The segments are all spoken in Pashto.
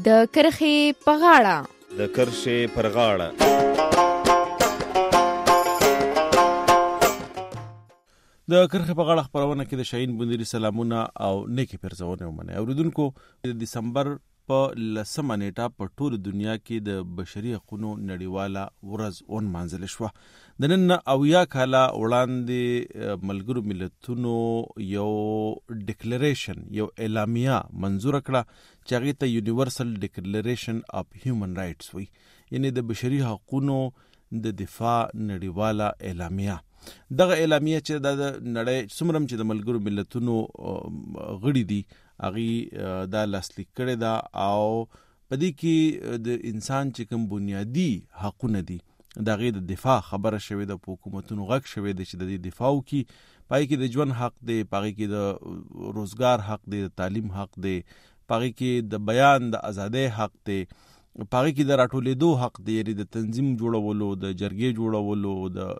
د کرښې په غاړه. د کرښې پر غاړه. د کرښې په غاړه خپرونه کې د شاهین بندري سلامونه او نیکی پرزونه ومنه. اوریدونکو د دسمبر په 10 نیټه په ټول دنیا کې د بشري حقوقو نړیواله ورځ ونمانځل شوه. د نن 80 کاله وړاندې ملګرو ملتونو یو ډیکلریشن یو اعلامیه منظور کړه چې هغه ته یونیورسل ډیکلریشن اف هیومن رائټس وایي، یعنی د بشري حقوقو د دفاع نړیواله اعلامیه. دغه اعلامیه چې د نړۍ څومره چې د ملګرو ملتونو غړي دي هغه دا لاسلیک کړي دا، او په دې کې د انسان چې کوم بنیادی حقونه دي د هغې د دفاع خبره شوې ده، په حکومتونو غږ شوې ده چې د دې دفاع وکړي. په هغې کې د ژوند حق دی، په هغې کې د روزګار حق دی، د تعلیم حق دی، په هغې کې د بیان د ازادۍ حق دی، په هغې کې د راټولېدو حق دی، یعنې د تنظیم جوړولو، د جرګې جوړولو،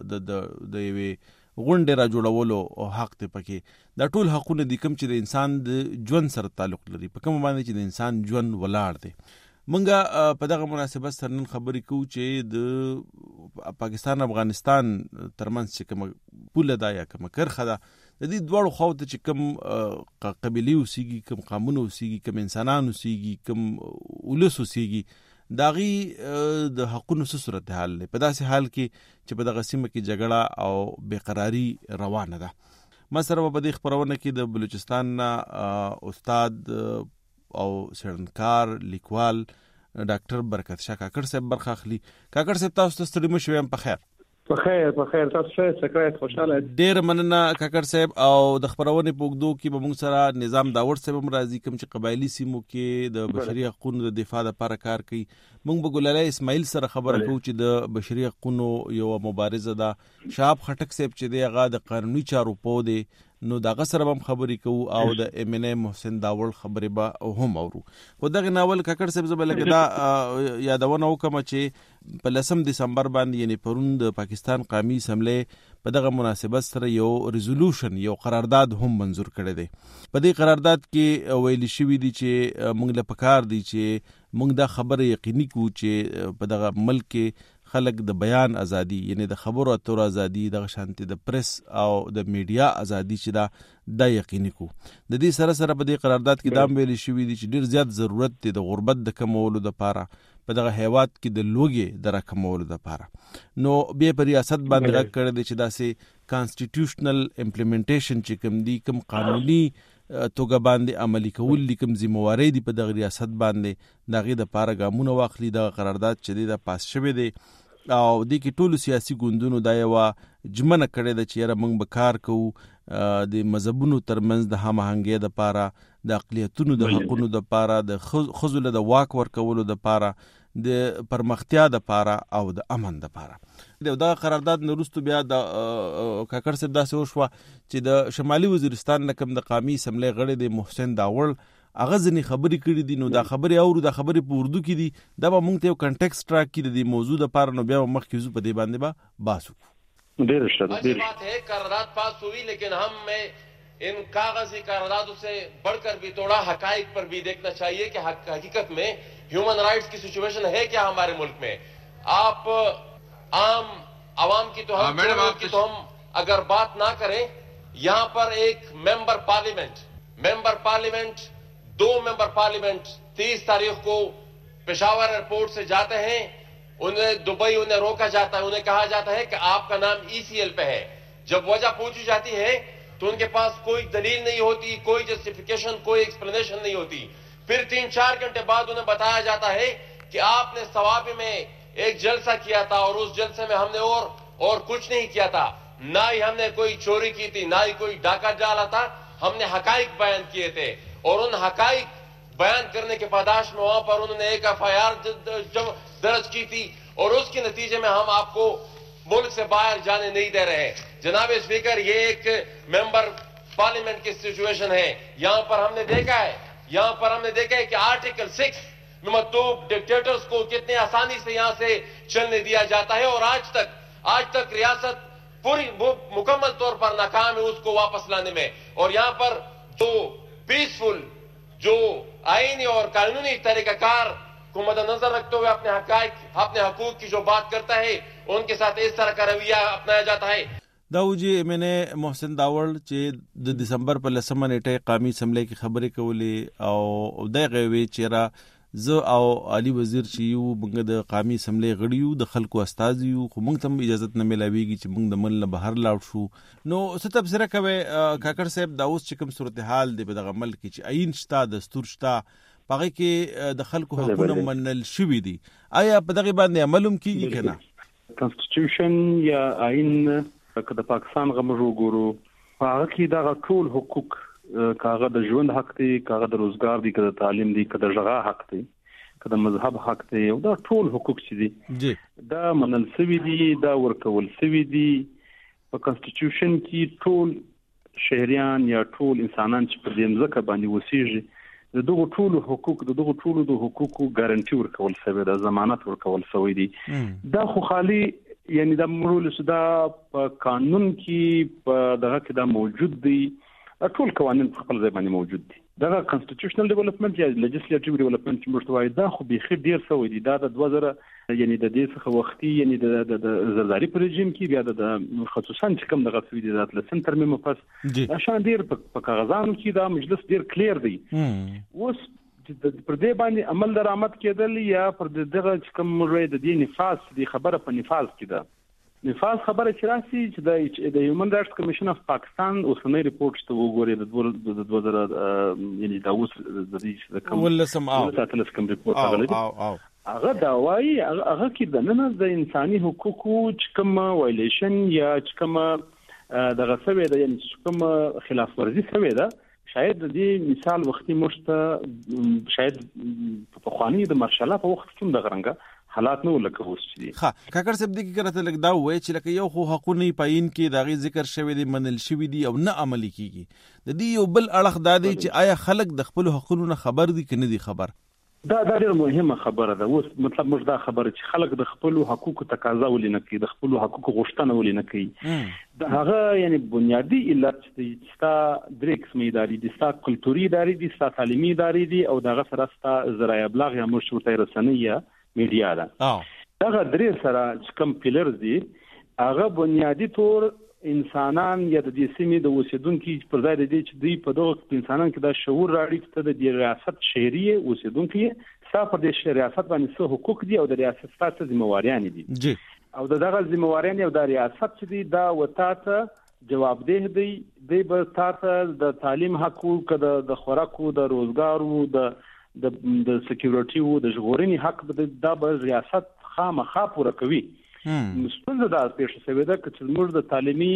د یوې غونډې را جوړولو حق دی. پکې دا ټول حقونه دي کوم چې د انسان د ژوند سره تعلق لري، په کوم باندې چې د انسان ژوند ولاړ دی. منګه په دغه مناسبت سره نن خبرې کوو چې د پاکستان افغانستان ترمنځ چې کوم پوله ده یا کوم کرښه ده، د دې دواړو خواو ته چې کوم قبیلې اوسېږي، کوم قومونه اوسېږي، کوم انسانان اوسېږي، کوم ولس اوسېږي، د هغې د حقونو څه صورتحال دی په داسې حال کې چې په دغه سیمه کې جګړه او بېقراري روانه ده. ما سره په دې خپرونه کې د بلوچستان استاد او څېړنکار لیکوال ډاکټر برکت شاه کاکړ صاحب برخه اخلي. کاکړ صاحب تاسو ته ستړي مه شوئ، په خیر؟ په خیر تاسو ښه سکرایت خوشاله. ډېر مننه کاکړ صاحب. او د خپرونې په اوږدو کې به موږ سره نظام داوړ صاحب هم راځي، کوم چې قبایلي سیمو کې د بشري حقوقو د دفاع لپاره کار کوي. موږ به ګلالی اسماعیل سره خبره کوو چې د بشري حقوقو یو مبارزه ده. شهاب خټک صاحب چې دی هغه د قانوني چارو پوه دی، نو دغه سره هم خبرې کوو، او د ام ان ای محسن داوړ خبرې به هم اورو. خو دغه ناول کاکړ صاحب زه به لکه دا یادونه وکړم چې په 10 دسمبر باندې یعنی پرون د پاکستان قومي اسمبلی په دغه مناسبت سره یو ریزولوشن یو قرارداد هم منظور کړی دی. په دې قرارداد کې ویل شوي دي چې موږ له پکار دي چې موږ دا خبره یقیني کړو چې په دغه ملک کې خلک د بیان ازادي، یعنی د خبرو اترو ازادي، د شانتي د پریس او د میډیا ازادي چې دا یقیني کو. د دې سره سره په دې قرارداد کې دا ویل شوي دي چې ډیر زیات ضرورت دی د غربت د کمولو لپاره، په دغه هیواد کې د لوږې د راکمولو لپاره. نو بیا په ریاست باندې راک کړی دی چې داسې کانسټیټیوشنل امپلیمنټیشن چې کوم دی، کوم قانوني توګه باندې عملی کول دي، کوم ذمہواری دي په دغه ریاست باندې، د هغې دپاره ګامونه واخلي. دغه قرارداد چې دی دا پاس شوی دی، او دې کې ټولو سیاسي ګوندونو دا یوه ژمنه کړې ده چې یاره موږ به کار کوو د مذهبونو ترمنځ د هماهنګۍ دپاره، د اقلیتونو د حقونو دپاره، د ښځو له د واک ورکولو دپاره، د پرمختیا دپاره او د امن دپاره. دغه قرارداد نه وروستو بیا د کاکړ صاحب داسې وشوه چې د شمالي وزیرستان نه کوم د قومي اسمبلی غړی دی محسن داوړ، هغه ځینې خبرې کړي دي. نو دا خبرې اورو، دا خبرې په اردو کې دي، دا به موږ ته یو کنټیکسټ راکړي د دې موضوع دپاره. نو بیا به مخکې ځو په دې باندې به بحث وکړو. अच्छी बात है करारदाद पास हुई, लेकिन हमें इन कागजी करारदादों से बढ़कर भी थोड़ा हकाइक पर भी देखना चाहिए कि हकीकत में ह्यूमन राइट्स की सिचुएशन है क्या हमारे मुल्क में. आप आम आवाम की तो हम अगर बात ना करें, यहाँ पर एक मेंबर पार्लियामेंट 2 मेंबर पार्लियामेंट 30 तारीख को पेशावर एयरपोर्ट से जाते हैं, उन्हें दुबई उन्हें रोका जाता है, उन्हें कहा जाता है कि आपका नाम ECL पे है. जब वजह पूछी जाती है तो उनके पास कोई दलील नहीं होती, कोई जस्टिफिकेशन, कोई एक्सप्लेनेशन नहीं होती. फिर 3-4 घंटे बाद उन्हें बताया जाता है कि आपने सवाबी में एक जलसा किया था और उस जलसे में हमने और कुछ नहीं किया था, ना ही हमने कोई चोरी की थी, ना ही कोई डाका डाला था, हमने हकाइक बयान किए थे. और उन हकाइक बयान करने के पादाश में वहां पर उन्होंने एक FIR दर्ज की थी, और उसके नतीजे में हम आपको मुल्क से बाहर जाने नहीं दे रहे हैं. जनाब स्पीकर, ये एक मेंबर पार्लियामेंट की सिचुएशन है. यहाँ पर हमने देखा है कि आर्टिकल 6 में मतूब डिक्टेटर्स को कितने आसानी से यहाँ से चलने दिया जाता है, और आज तक रियासत पूरी मुकम्मल तौर पर नाकाम है उसको वापस लाने में. और यहाँ पर जो पीसफुल, जो आईनी और कानूनी तरीकाकार को मद्देनजर रखते हुए अपने हकूक की जो बात करता है उनके साथ इस तरह का रवैया अपनाया जाता है. दाऊजी मैंने محسن داوړ چې د دسمبر په 10 نیټه قومي اسمبلی کې خبرې کولې او دغه وی چې را زه او علي وزیر چې یو موږ د قومي اسمبلی غړي یو د خلکو استاد یو خو موږ ته اجازه نه ملاويږي چې موږ د مل بهر لاړ شو. نو څه تبصره کوي کاکړ صاحب دا اوس چې کوم صورتحال دی په دغه ملک کې چې عین شته دستور شته پغه کې د خلکو حقوقونه منل شوي دي آیا په دغه باندې عملوم کیږي کنه؟ کنسټیټیوشن یا عین که د پاکستان غمرو ګورو هغه کې دا ټول حقوق کاغه د ژوند حق دی کاغه د روزګار دی کاغه د تعلیم دی کاغه د ژغا حق دی کاغه د مذهب حق دی او دا ټول حقوق چې دي دا منل سوي دي دا ورکول سوي دي په کنسټیټیوشن کې ټول شهريان یا ټول انسانان چې په دې ځکه باندې وسیږي د دغه ټول حقوق د حقوقو ګارانټي ورکول سوي ده ضمانت ورکول سوي دي دا خو خالي یعنی دا مرول صدا په قانون کې په دغه کې دا موجود دي ټول قوانين په خپل ځای باندې موجود دي دا کنسټیټیوشنل ډیولپمنٹ یا لیجسلیټیو ډیولپمنٹ چې مرتوي دا خو به خیر ډیر سوي دي دا د 2000 یعنی د دې څخه وختي یعنی د زرداری پر رژیم کې بیا د خصوصا چې کوم دغه سوي دي د لسن ترمیم پس عشان ډیر په کاغذانو کې دا مجلس ډیر کلیر دی اوس پر دې باندې عمل درآمد کېدل یا پر دغه کوم موضوع د دې نفاذ دی خبره په نفاذ کې ده نفاذ خبره چې راسي چې د هیومن رائټس کمیشن اف پاکستان اوسنۍ ریپورت ته وګوري د 2000 یعنی دا اوس د دې کوم ولسم کوم ریپورت هغه دا وايي هغه کې د نن د انساني حقوقو چې کوم وایلیشن یا چې کوم دغه سوي ده یعنی کوم خلاف ورزي سوي ده شاید د دې مثال وختي مشته شاید په خواني د مارشال په وخت کې د غرنګه حالات نو لکه اوس دي. ها کاکړ صاحب دې کې کرته لګ دا وای چې لکه یو خو حقونه پاین کې داغي ذکر شوی دی منل شوی دی او نه عملي کیږي د دې یو بل اړخ دا دی چې آیا خلک د خپل حقوقو خبر دي کنه دي خبر دا ډېر مهمه خبره ده اوس مطلب موږ دا خبره چې خلک د خپل حقوقو تقاضا ولینه کوي د خپل حقوقو غوښتنه ولینه کوي دا هغه یعنی بنیادی علت چې ستا درې قسمه اداري دي ستا کلتوري اداري دي ستا تعلیمي اداري دي او دغه سره ستا ذرایع ابلاغ یا مشروطه رسنۍ میډیا ده دغه درې سره چې کوم پیلرز دي هغه بنیادی طور انسانان یا د دې سیمې د اوسیدونکو پر ځای د دې چې دوی په دغه انسانان کې د شعور راړي ته د ریاست شهري اوسیدونکو صاحب پر دې ریاست باندې څه حقوق دي او د ریاست څخه ذمہواریان دي او دغه ذمہواریان او د ریاست چې دي دا وتاته جوابدeh دی به تاسو د تعلیم حقوق د خوراکو د روزګارو د سکیورټي او د ژغورنې حق د ریاست خامخا پوره کوي مستند دا پېښه شوې ده چې موږ د تعلیمي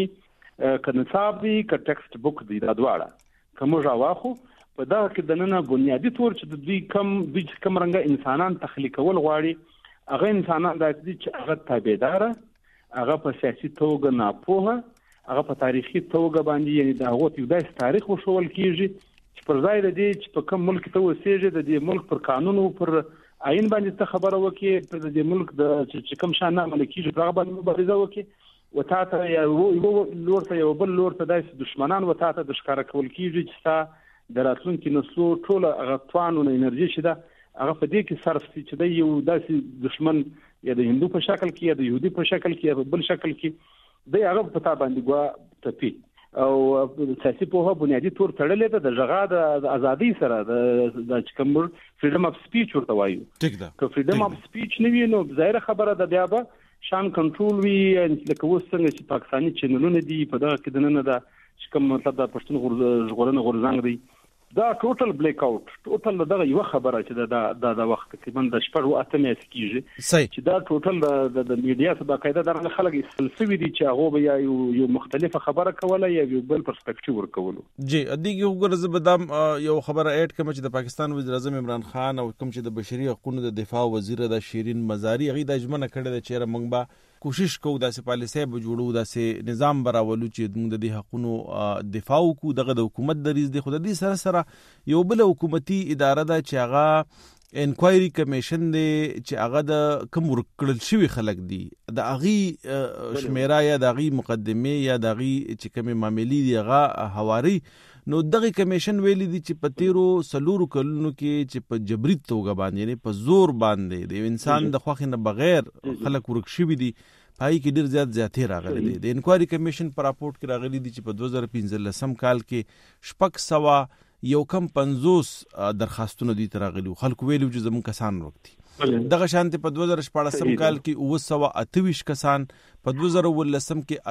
کنصاب دي ک ټیکسټ بوک دي دا دواړه کوم ژواخو په دا کې د نن بنیادی تور چې د دوی کم رنګه انسانان تخلیقول غواړي هغه انسانان د دې چې هغه تابعدار هغه په سیاسي توګه ناپوهه هغه په تاریخي توګه باندې یعنی د هغه یو داسې تاریخ وشول کیږي چې پر ځای د دې چې په کوم ملک ته وسیږي د دې ملک پر قانون او پر عین باندې ته خبره وکړي پر دې ملک د چې کوم شان نه ملکیږي هغه باندې مبارزه وکړي وتاته یو لور ته یو بل لور ته د دشمنان وتاته د ښکارا کول کیږي چې تا د راتلونکي نسلو ټول هغه توانونه انرژي شته هغه په دې کې صرف چې د یو داسې دشمن یا د هندو په شکل کې یا د يهودي په شکل کې یا په بل شکل کې د هغه په تابع باندې ګوا تپي او سیاسي په بنیادی تور تړلې ده د ژغا د ازادي سره د کوم فریډم اف سپیچ ورته وایو ټیک ده که فریډم اف سپیچ نه وي نو ظاهر خبره ده بیا به شان کنټرول وي لکه اوس څنګه چې پاکستاني چینلونه دي په دغه کې د نن د کوم مطلب د پښتون ژغورنه غورځنګ دی دا ټوټل بلیک اوټ ټوټل دغه یو خبره چې د وخت تقریبا د شپږ او اته میاشتې کیږي چې دا ټوټل د میډیا څخه باقاعده د خلک سلسوي دي چې هغه به یو مختلفه خبره کوله یا یو بل پرسپیکټیو ورکول جی ادیږي وګورځ بدام یو خبره اډ کوم چې د پاکستان وزیر اعظم عمران خان او کوم چې د بشري حقوقو د دفاع وزیر د شیرین مزاری غي د اجمنه کړه د چیرې موږ به کوشش کوو داسې پالیسي به جوړو داسې نظام براولو چې موږ د حقوقو دفاع وکړو دغه د حکومت دریز دی خو د دې سره یو بل حکومتي اداره ده چې هغه انکوایري کمیشن دی چې هغه د کوم ورکړل شوی خلک دي د اغي شمیره یا د اغي مقدمه یا د اغي چې کوم معاملې دی هغه حواري نو دغه کمیشن ویلي دي چې په تیرو 4 کلونو کې چې په جبري توګه باندې یعنی په زور باندې د انسان د خوښې نه بغیر خلک ورک شوي دي، پای کې ډیر زیاتې راغلي دي. د انکوایري کمیشن په راپورټ کې راغلي دي چې په 2015 کال کې 650 درخواستونه دي راغلي، خلکو ویلو چې زمون کسان وروکتي. دغه شانته په 2014 کال کې 928 کسان، په 2019 کې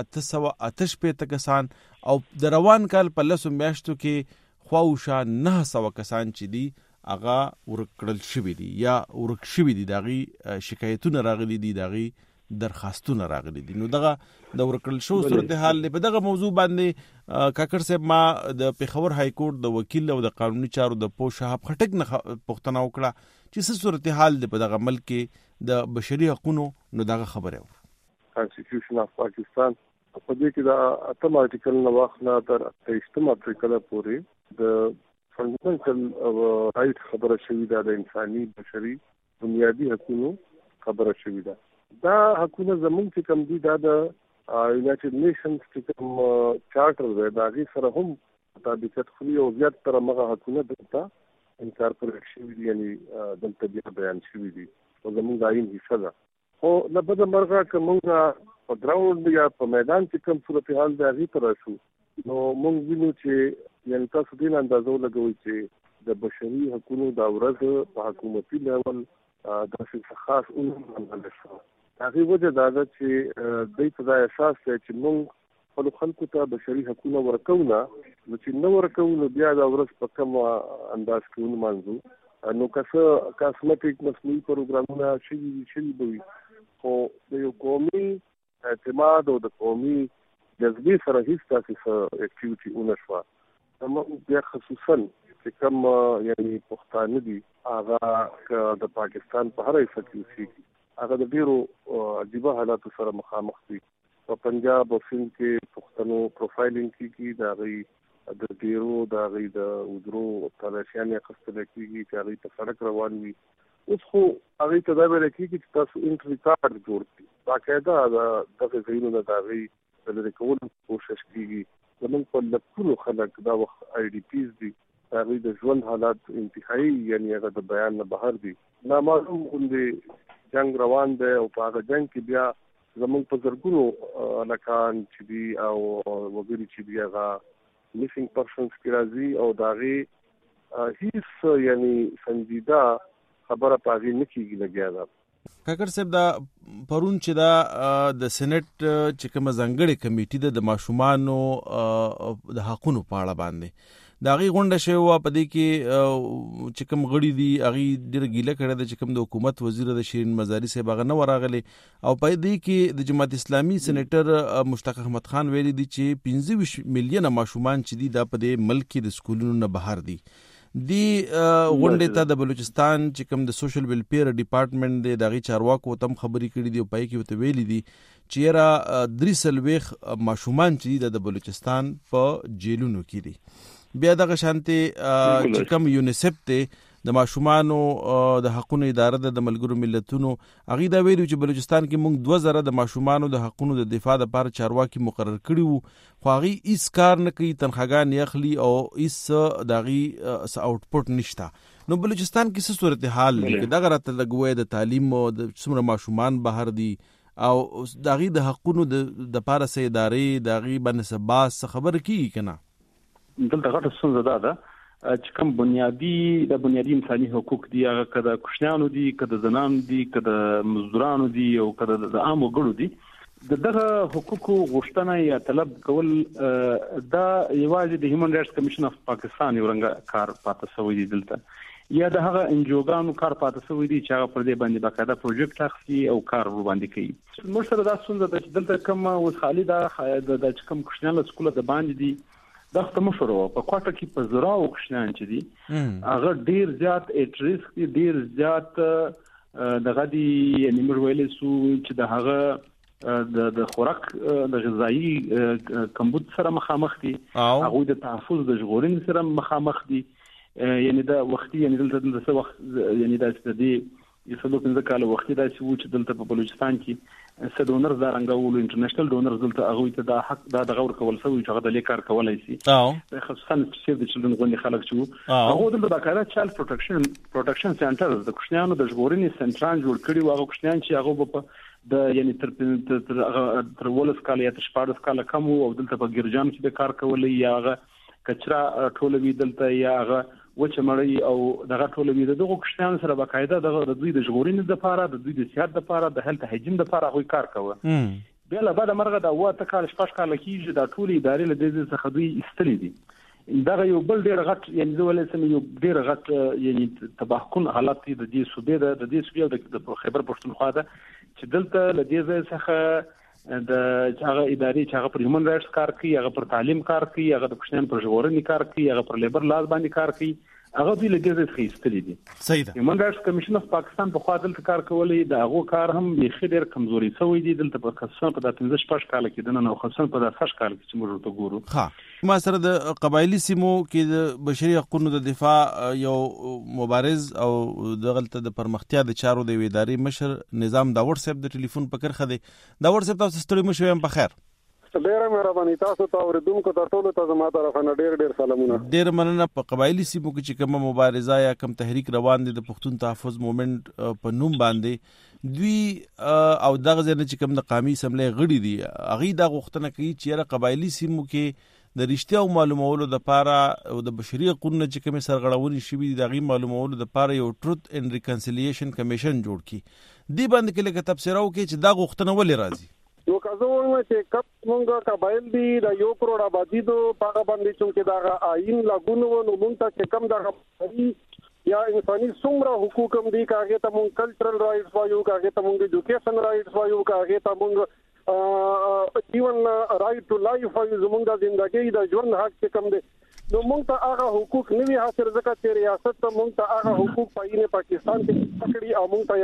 858 کسان، او د روان کال په 10 میاشتو کې خواوشا 900 کسان چې دي هغه ورکړل شوي دي یا ورک شوي دي، دغه شکایتونه راغلي دي، دغه درخواستونه راغلي دي. نو دغه د ورکړل شو صورتحال په دغه موضوع باندې کاکړ صاحب ما د پیښور های کورټ د وکیل او د قانوني چارو د پوه شهاب خټک نه پوښتنه وکړه چې څه صورتحال دی په دغه ملک کې د بشري حقوقو. نو دغه خبره و کانسټیټیوشن اف پاکستان په دې کې د اتم آرټیکل نو واخله تر 23م آرټیکل پورې د فندامنټل رائټ خبره شوې ده، د انساني بشري بنیادی حقوقو خبره شوې ده. دا حقونه زمونږ چې کوم دي دا د یونایټډ نیشنز چې کوم چارټر دی دا غي سره هم مطابقت خوري او زیات تر مغه حقونه دلته انکارپوریټ شوي دي، یعنی دلته بیا بیان شوي دي او زمونږ د آئین حصہ ده. خو نه بده مرغه کومه په ګراوند یا په میدان کې کوم صورتحال دی هغې ته راشو نو موږ وینو چې یعنې تاسو دې اندازه ولګوئ چې د بشري حقونو دا ورځ په حکومتي لیول داسې خاص ونمانځل شوه. هغې وجه دا ده چې دوی ته دا احساس دی چې موږ خپلو خلکو ته بشري حقونه ورکوو نه، نو چې نه ورکوو نو بیا دا ورځ په کوم انداز کې ونمانځو. نو که څه کاسمیټک مصنوعي پروګرامونه شوي به وي، خو د یو قومي اعتماد او د قومي جذبې سره هیڅ داسې څه اکټیویټي ونه شوه. زموږ بیا خصوصا چې کوم یعنې پښتانه دي هغه د پاکستان په هر حصه کې اوسېږي، هغه د ډېرو عجیبه حالاتو سره مخامخ دي. په پنجاب او سند کې پښتنو پروفایلینګ کېږي، د هغوی د ډیرو د هغوی د وزرو تلاشیانې اخیستل کېږي چې هغوی په سړک روان وي. اوس خو هغوی ته دا ویل کېږي چې تاسو انټري کارډ جوړ کړئ، باقاعده دغه ځایونو نه د هغوی د لرې کولو کوشش کېږي. زموږ په لکونو خلک دا وخت آی ډي پیز دي، د هغوی د ژوند حالات انتهایي یعنې هغه د بیان نه بهر دي. نامعلوم غوندې جنگ روان دی او په هغه جنگ کې بیا زموږ په زرګونو هلکان چې دي او وګړي چې دي هغه میسنګ پرسنز کې راځي او د هغې هیڅ یعنې سنجیده خبره په هغې نه کېږي لګیا ده. کاکړ صاحب دا پرون چې دا د سینټ چې کومه ځانګړې کمیټي ده د ماشومانو د حقونو په اړه باندې د هغې غونډه شوې وه، په دې کې چې کوم غړي دي هغې ډېره ګیله کړې ده چې کوم د حکومت وزیر د شیرین مزاري صاحب هغه نه وراغلی، او په دې کې د جماعت اسلامي سینیټر مشتاق احمد خان ویلي دي چې 25 میلیونه ماشومان چې دي دا په دې ملک کې د سکولونو نه بهر دي. دی غونډې ته د بلوچستان چې کوم د سوشل ویلفیر ډپارټمنټ دی د هغې چارواکو تم خبرې کړي دي او پای کې ورته ویلي دي چې یاره 3 ماشومان چې دي د بلوچستان په جیلونو کې دي. بیا دغه شانتي چې کوم یونیسف دی د ماشومانو د حقونو اداره ده د ملګرو ملتونو، هغې دا ویلي چې بلوچستان کې موږ 2000 د ماشومانو د حقونو د دفاع لپاره چارواکي مقرر کړي وو، خو هغې هیڅ کار نه کوي، تنخواګانې اخلي او هیڅ د هغې څه آوټپوټ نشته. نو بلوچستان کې څه صورتحال دی که دغه راته لګوی د تعلیم د څومره ماشومان بهر دي او د هغې د حقونو دپاره څه ادارې د هغې باندې څه بحث څه خبره کېږي که نه؟ دلته غټه ستونزه دا ده چې کوم بنیادي انساني حقوق دي، هغه که د کوچنیانو دي، که د زنانو دي، که د مزدورانو دي او که د عامو ګړو دي، د دغه حقوقو غوښتنه یا طلب کول دا یوازې د هیومن رایټس کمیشن اف پاکستان یو رنګه کار پاته شوی دی دلته، یا د هغه انجوګانو کار پاته شوی دی چې هغه پر دې باندې باقاعده پروجیکټ اخلي او کار ورباندې کوي. موږ سره دا ستونزه ده چې دلته کوم اوس خالي دا د کوم کوچنیان له سکوله د باندې دي دا خو مشوره په کوټه کې په زراو کوچنیان چې دي هغه ډیر زیات اټریسک دي، ډیر زیات دغه دي، یعنې موږ ویلی سو چې د هغه د خوراک د غذایي کمبود سره مخامخ دي، هغوی د تحفظ د ژغورنې سره مخامخ دي، یعنې دا وختي یعنې دلته څه وخت یعنې داسې د دې یو 15 کال وخت دا چې چې دلته په بلوچستان کې څه ډونر دا رنګول انټرنیشنل ډونر دلته هغه ته دا حق دا د غور کول سوی چې هغه د لیکار کولای شي خصوصا چې د چلډرن غونډې خلک چې هغه دلته د کارا چایلډ پروټیکشن سنټر د کوشنیانو د ژغورنې سنټران جوړ کړي او هغه کوشنیان چې هغه په د یعنی تر ولس کال یا تر شپږ کال کم او دلته په ګرجان کې د کار کولای یا هغه کچرا ټولوي دلته یا هغه وچه مړی او دغه ټولوي دغه کوشنیان سره باقاعده د دوی د ژغورنې لپاره د دوی د صحت لپاره د هلت هجین لپاره غوي کار کوي بیا له بعد مرغه دا واته کال شپږ کال کېږي دا ټولې ادارې له دې څخه دوی استلې دي دا یو بل ډیر غټ یعنی ولې سم یو ډیر غټ یعنی تباهکون حالت د دې صوبې د دې صوبې د خیبر پښتونخوا ده چې دلته له دې څخه د هغه ادارې چې هغه پر هیومن رائټس کار کوي هغه پر تعلیم کار کوي هغه د کوشنیان پر ژغورنې کار کوي هغه پر لیبر لاز باندې کار کوي هغه دوی له دې څخه استلې دي صحیح ده هیومن رائټس کمیشن اف پاکستان په خوا دلته کار کولای دا هغه کار هم بيخي ډیر کمزوري شوی دی دلته په خصوصا په 15 کال کې د نن خصوصا په 10 کال کې چې موږ ته ګورو ها ما سره د قبایلی سیمو کې د بشري حقوقو د دفاع یو مبارز او دغلته د پرمختیا د چارو د ادارې مشر نظام داور صاحب د ټلیفون په کرخه دی داور صاحب تاسو ستړي مو شوم په خیر ډیره مهرباني تاسو ته اوریدونکو ته ټولو ته زما طرفه ډیر سلامونه ډیر مننه په قبایلی سیمو کې چې کوم مبارزه یا کوم تحریک روان دي د پښتون تحفظ موومېنټ په نوم باندې دوی او دغه ځنه چې کوم د قومي اسمبلی غړي دي هغه د غوښتنه کوي چې قبایلی سیمو کې د رښتیا او معلومولو د لپاره او د بشري حقوقو چې کوم سرغړونې شوي دي دغه معلومولو د لپاره یو ټروت اینڈ ریکنسیلیشن کمیشن جوړ کړي دی باندې کې لکه تفسیر او کې چې دا غوښتنه ولې راځي نو کازو چې کپ مونږه قبایل دی د 1 کروڑ آبادی دو پاګه باندې چې دا آئین لاګونو نو مونږ ته چې کم دا یا انساني څومره حقوق هم دي کاږي ته مونږ کلچرل رائټس وایو کاږي ته مونږ ایجوکیشن رائټس وایو کاږي ته مونږ ایون رائټ ټو لایف وایو زمونږ د ژوندۍ د ژوند حق چې کم دي نو مونږ ته هغه حقوق نه وی حاصل ځکه چې ریاست ته مونږ ته هغه حقوق پاینه پاکستان کې پکړي او مونږ ته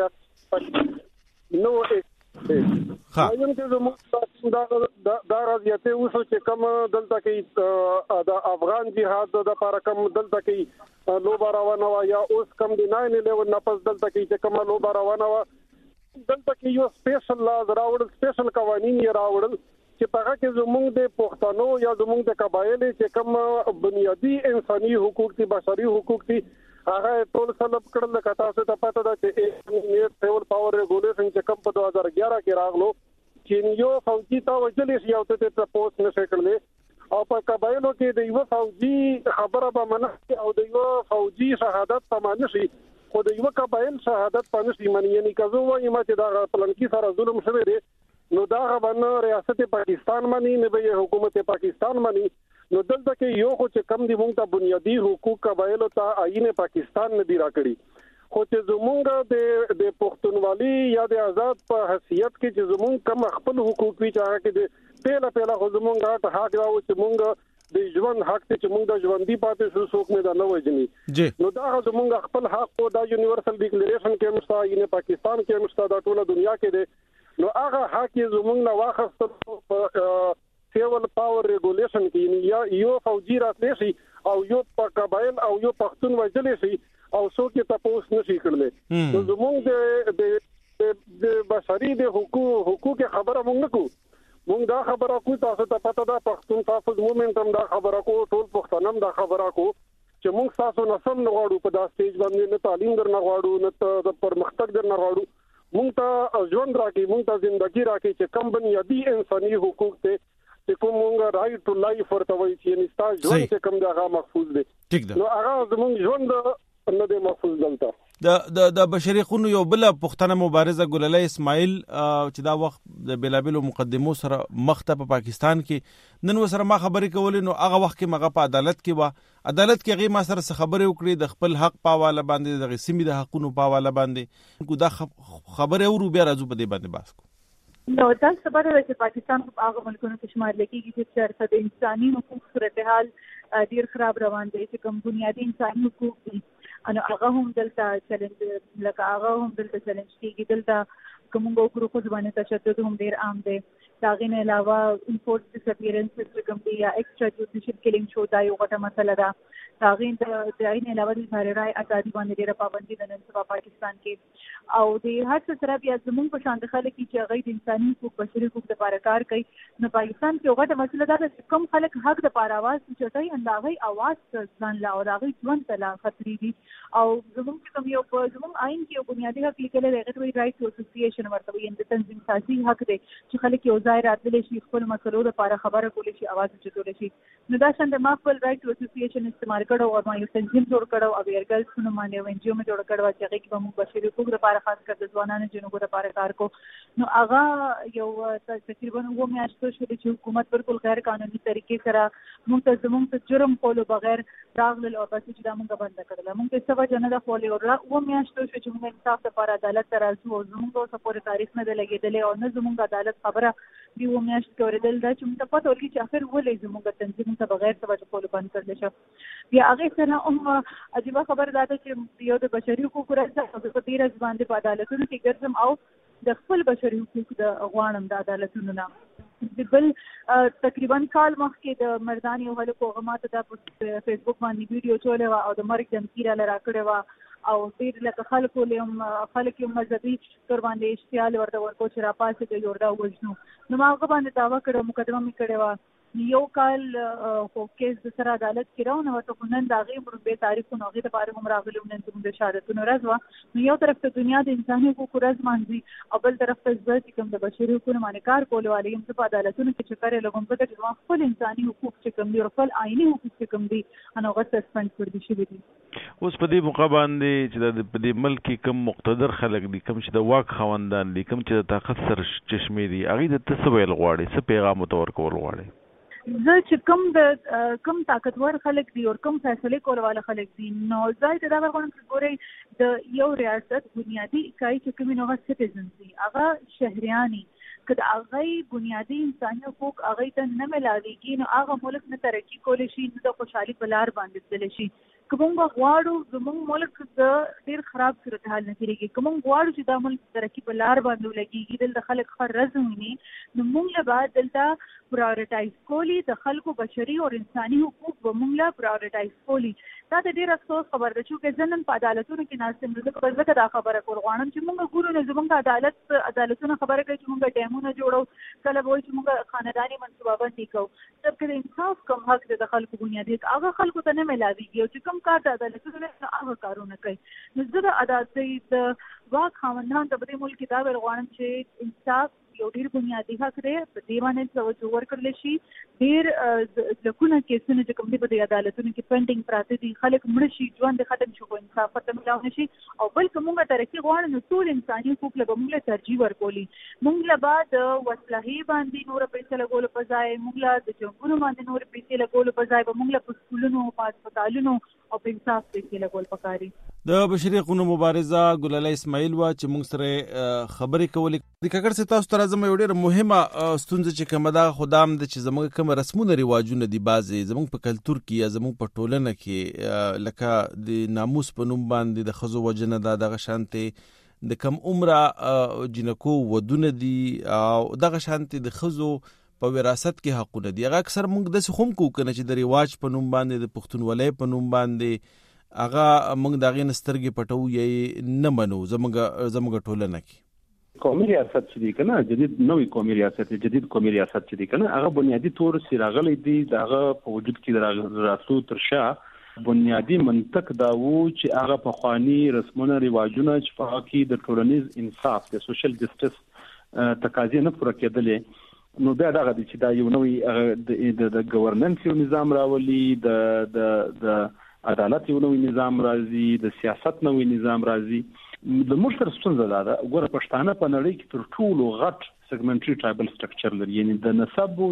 یا نو ها یم چې زموږ دا راځي اوس چې کوم دلته کې د افغان جهاد د لپاره کوم دلته کې لوبه روانه و یا اوس کوم د 9/11 نفس دلته کې چې کوم لوبه روانه و دلته کې یو سپیشل لا راوړل سپیشل قوانین یې راوړل چې په هغه کې زموږ د پښتنو یا زموږ د قبایل چې کوم بنیادی انساني حقوق دي بشري حقوق دي هغه ټول سلب کړل لکه تاسو ته پته ده چې نیټ ټیبل پاور ریګولیشن چې کوم په 2011 کې راغلو چې یو فوجي تا وجلې شي او ته پروپوز نشي کړل او په قبایلو کې د یو فوجي خبره به منه او د یو فوجي شهادت په معنی شي خو د یو قبایل شهادت په نشي معنی یعنی کزو وايي ما چې دا پلانکی سره ظلم شوی دی نو دا غوښنه ریاست پاکستان باندې نه به حکومت پاکستان باندې نو دلته کې یو خو چې کم دي مونږ ته بنیادی حقوق قبایلو ته آئین پاکستان نه دی راکړي خو چې زمونږ د پښتونولي یا د آزاد په حیثیت کې چې زمونږ کم خپل حقوق وی چې هغه کې پهلا خو زمونږ حق راو چې مونږ د ژوند حق چې مونږ د ژوندۍ پاتې شو څوک نه دا نه وځني نو دا زمونږ خپل حق او د یونیورسل ډیکلیریشن کې مستا آئین پاکستان کې مستا د ټوله دنیا کې دی نو هغه حق زمونږ نه واخستل سیول پاور ریګولیشن کې یا یو فوجي راتلی شي او یو قبایل او یو پښتون وجلې شي او څوک ته تاسو نشي کړل نو زموږ د بشري د حقوق خبره مونږ نکو مونږ دا خبره کو تاسو ته پته ده پښتون تحفظ موومېنټ هم دا خبره کو ټول پښتانم دا خبره کو چې مونږ تاسو نه سم نه غواړو په دا سټیج باندې نه تعلیم درنه غواړو نه د پرمختګ درنه غواړو مونږ ته ژوند راکې مونږ ته ژوندۍ راکې چې کم بنیادی انساني حقوق ته چې کومه رائټ ټو لایف ورته وایي چې نستا ژوند چې کوم دغه محفوظ دي نو هغه زموږ ژوند نه دی محفوظ دلته د بشري حقوقو یو بل پښتنه مبارزه ګلالای اسماعیل چې دا وخت د بلابلو مقدمو سره مخته په پاکستان کې نن وسره ما خبرې کولې نو هغه وخت کې مغه په عدالت کې هغه ما سره خبرې وکړې د خپل حق پاواله باندې د سیمې د حقونو پاواله باندې کو دا خبره ورو بیا راځو په دې باندې باس کو نو دا خبره ده چې پاکستان په هغه ملکونو کې شمار لکېږي چې چېرته د انساني حقوقو صورتحال ډېر خراب روان دی چې کوم بنیادي انساني حقوق دي نو هغه هم دلته چیلنج لکه هغه هم دلته چیلنج کېږي دلته کوم وګړو خو ځواني تشدد هم ډېر عام دی دا غي نه علاوه انفورس ډیسپیرنس چې کوم دی یا ایکسترا جوډیشل کیلینګ شو دا یو غټه مسله ده تاغین د عین علاوه د اظهار رائے ازادي باندې ډیره پابندي د نن سبا پاکستان کې او د هر څه سره بیا زموږ په شان د خلک چې هغه د انساني حقوق بشري حقوق لپاره کار کوي نو پاکستان کې یو غټه مسله ده چې کوم خلک حق د لپاره आवाज چټي انداغي आवाज ځان لا او داغي ژوند ته لا خطرې دي او زموږ کوم یو زموږ آئین کې یو بنیادی حق لیکل دی هغه وی رائټ ټو اسوسییشن ورته وي د تنظیم سازي حق دی چې خلک یو ځای راتللی شي خپل مسلو لپاره خبره کولی شي आवाज چټول شي نو دا څنګه ما خپل رائټ ټو اسوسییشن استعمال کړو او ما یو تنظیم جوړ کړو او ویرګل څنګه باندې ونجو مې جوړ کړو چې هغه کې موږ بشري حقوق لپاره خاص کر د ځوانانو جنونو لپاره کار کو نو هغه یو تقریبا و میاشتو شو چې حکومت بالکل غیر قانوني طریقې سره موږ ته جرم کولو بغیر راغلل او تاسو چې دا موږ بند کړل موږ ته څه وجه نه ده خولې او و میاشتو شو چې موږ انصاف لپاره عدالت ته راځو او زموږ په پوره تاریخ نه لګیدلې او نه زموږ عدالت خبره دی و میاشت کې ورېدل دا چې موږ پته ولګي چې اخر ولې زموږ تنظیم ته بغیر څه وجه کولو بند کړل شو بیا هغه سره عجیب خبر ده چې یو د بشري حقوقو راځي او په دې راځ باندې په عدالتونو کې ګرځم او د خپل بشري حقوق د غواړم د عدالتونو نه بل تقریبا کال مخکې د مردان یو هلک غماته د فیسبوک باندې ویډیو چولې او د مرګ دمکی را راکړې و او ډېر لکه خلک یو مذهبي تور باندې اشتعال ورته ورکو چې را پاسې د جوړدا وژنو نو ما هغه باندې دعوا کړو مقدمه مې کړې و یو کال خو کیس د سره عدالت کې راونه ورته نن د هغې مربع تاریخ نو هغې دپاره هم راغلي نن زموږ د شهادتونو ورځ وه نو یو طرف ته دنیا د انساني حقوقو ورځ مانځي او بل طرف ته زه چې کوم د بشري حقوقو باندې کار کولو والی یم زه په عدالتونو کې چې کار یې لګوم ځکه چې زما خپل انساني حقوق چې کوم دي او خپل آئیني حقوق چې کوم دي هغه سسپند کړي شوي دي اوس په دې موقع باندې چې په دې ملک کې کوم مقتدر خلک دي کوم چې د واک خاوندان دي کوم چې د طاقت سر چشمې دي هغې د ته څه ویل غواړي څه پیغام ورته ورکول غواړي زه چې کوم طاقتور خلک دي او کوم فیصلې کول والا خلک دي نو ځای ته دا ورغواړم چې ګورئ د یو ریاست بنیادي اکایي چې کومې نو هغه سټیزن دي هغه شهریانی که د هغې بنیادي انساني حقوق هغې ته نه میلاویږي نو هغه ملک نه ترقي کولی شي نه د خوشحالي په لار باندې تللی شي که موږ غواړو زموږ ملک د ډېر خراب صورتحال نه تېرېږي که موږ غواړو چې دا ملک ترقي په لار باندې ولګېږي دلته خلک ښه ورځ وویني نو موږ له باید دلته پرایورټایز کولی د خلکو بشري او انساني حقوق به موږ له پرایورټایز کولی دا د ډېر افسوس خبر ده چې زه نن په عدالتونو کې ناست یم ځکه دا خبره کول غواړم چې موږ ګورو نو زموږ عدالتونه خبره کوي چې موږ ټایمونه جوړو کله به وایي چې موږ خانداني منصوبه‌بندي کوو جبکې د انصاف کوم حق دی د خلکو بنیادي هغه خلکو ته نه میلاویږي او چې کوم کار د عدالتونو نه هغه کارونه کوي نو زه د عدالت د واک خاوندان ته په دې ملک کې دا ویل غواړم چې انصاف یو ډېر بنیادي حق دی په دې باندې توجه ورکړلی شي ډېر لکونه کیسونه چې کوم دي په دې عدالتونو کې پینډینګ پراته دي خلک مړه شي ژوند ختم شي خو انصاف ورته میلاو نه شي او بل که موږ ترقي غواړو نو ټول انساني حقوق له به موږ له ترجیح ورکولي موږ له به د وسلحې باندې نوره پیسې لګولو په ځای موږ له د جنګونو باندې نورې پیسې لګولو په ځای به موږ له په سکولونو په هسپتالونو او په انصاف پیسې لګول پکار دي د بشري حقوقو مبارزه ګل الله اسماعیل وا چې موږ سره خبرې کولې د کاکړ څخه تاسو ته راځم یو ډېره مهمه ستونزه چې کومه ده خدام د چې زموږ کوم رسمونه رواجونه دي بعضې زموږ په کلتور کې یا زموږ په ټولنه کې لکه د ناموس په نوم باندې د ښځو وژنه ده دغه شانتې د کم عمره جنکو ودونه دي او دغه شانتې د ښځو په وراثت کې حقونه دي هغه اکثر موږ داسې خو هم کوو که نه چې د رواج په نوم باندې د پښتونولۍ په نوم باندې هغه موږ د هغې نه سترګې پټوو یا یې نه منو زموږ ټولنه کې قومي ریاست چې دی که نه جدید نوی قومي ریاست جدید قومي ریاست چې دی که نه هغه بنیادي طور چې راغلی دی د هغه په وجود کې د راتلو تر شا بنیادي منطق دا و چې هغه پخواني رسمونه رواجونه چې په هغه کې د ټولنیز انصاف د سوشل جسټس تقاضې نه پوره کېدلې نو بیا دغه دی چې دا یو نوی د ګورننس یو نظام راولي د عدالت یو نوی نظام راځي د سیاست نوی نظام راځي د موږ سره ستونزه دا ده ګوره پښتانه په نړۍ کې تر ټولو غټ سیګمنټري ټرایبل سټرکچر لري یعنی د نسب او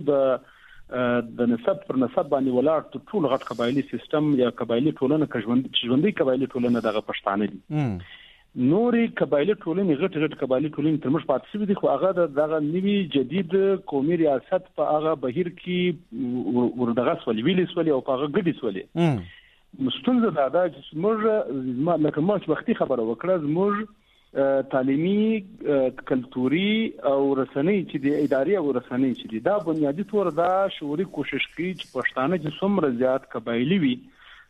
د نسب پر نسب باندې ولاړ تر ټولو غټ قبایلي سیستم یا قبایلي ټولنه ژوندۍ قبایلي ټولنه دغه پښتانه دي نورې قبایلي ټولنې غټ قبایلي ټولنې تر موږ پاتې شوي دي خو هغه دغه نوي جدید قومي ریاست په هغه بهیر کې وردغه سولې ویلې سولې او په هغه ګډې سولې ستونزه دا ده چې موږ لکه ما چې وختي خبره وکړه زموږ تعلیمي کلتوري او رسنۍ چې د اداري او رسنۍ چې دا بنیادي طور دا شعوري کوشش کوي چې پښتانه چې څومره زیات قبایلي وي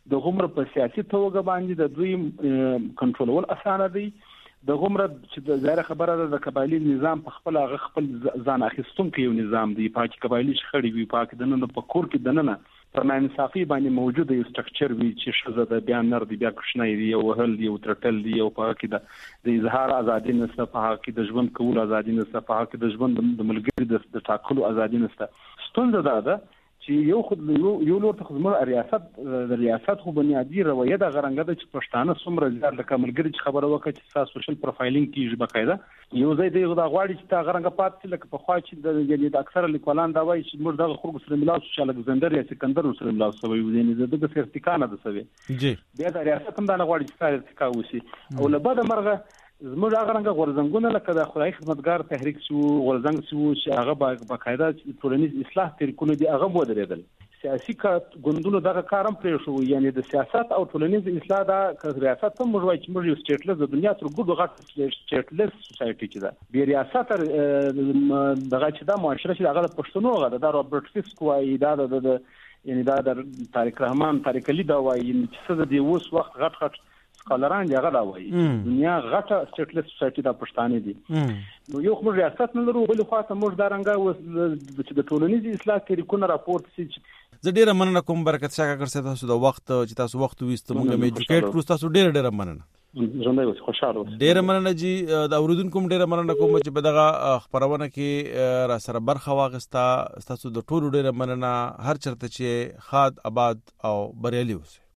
د غمر په سیاسي توګه باندې د دوی کنټرولول اسانه دی. د غمر چې د ظاهر خبره ده د قبایلی نظام په خپل ځان اخیستونکو یو نظام دی، پاکي قبایلی شخړې وي، پاکي دننه په کور کې دننه پر ناانصافي باندې موجوده یو سټرکچر وي چې شزه د بیا نر دی، بیا کوشنۍ دی، او وهل دی، او ترټل دی، او پاکي د اظهار ازادي نشته، پاکي د ژوند کول ازادي نشته، پاکي د ژوند د ملګری د ټاکلو ازادي نشته. ستونزه ده چې یو خود یو لور ته زموږ ریاست خو بنیادی رویه د غرنګه د پښتانه څومره زیات د کملګری چې خبره وکړي چې تاسو سوشل پروفایلینګ کیږي بقاعده یو ځای دی د غواړي چې تا غرنګه پات لکه په خوا چې د اکثره لیکوالان دا وایي چې موږ دغه خلکو سره ملاو شو چې الکسندر یا سکندر سره ملاو شوی وي، نه دغه سرتیکانه د سوي جی بیا د ریاست هم دا نه غواړي چې سرتیکا وسی او لبد مرغه زموږ هغه رنګه غورځنګونه لکه د خدای خدمتګار تحریک شو غورځنګ شو چې هغه بقاعده ټولنیز اصلاح طریقونه دي هغه ودرېدل. سیاسي ګوندونو دغه کارم پرې شو، یعنی د سیاست او ټولنیز اصلاح د ریاست هم موږ وایو چې موږ یو سټیټلس د دنیا تر ګډو غټ سټیټلس سوسایټي چې ده بې ریاست دغه چې دا معاشره چې هغه د پښتنو غږ دا رابرټ فیسک وایي، دا د یعنی دا د طارق رحمان طارق علي دا وایي چې څه د اوس وخت غټ سکالران دی هغه دا وایي دنیا غټه سټیټلس سوسایټي د پښتانه دي. نو یو خو ریاست نه لرو، بل خو ته موږ دا رنګه د ټولنیز اصلاح طریقونه راپورټ سي. زه ډیره مننه کوم برکت شاه کاکړ صاحب تاسو د وخت چې تاسو وخت وست موږ مې ایجوکیټ کړو، تاسو ډیره مننه. ژوندۍ اوسئ، خوشاله اوسئ. ډیره مننه جی د اوریدونکو ډیره مننه کوم چې په دغه خبرونه کې را سره برخه واغستا. تاسو د ټولو ډیره مننه، هر چرته چې خاد آباد او بریالي اوسئ.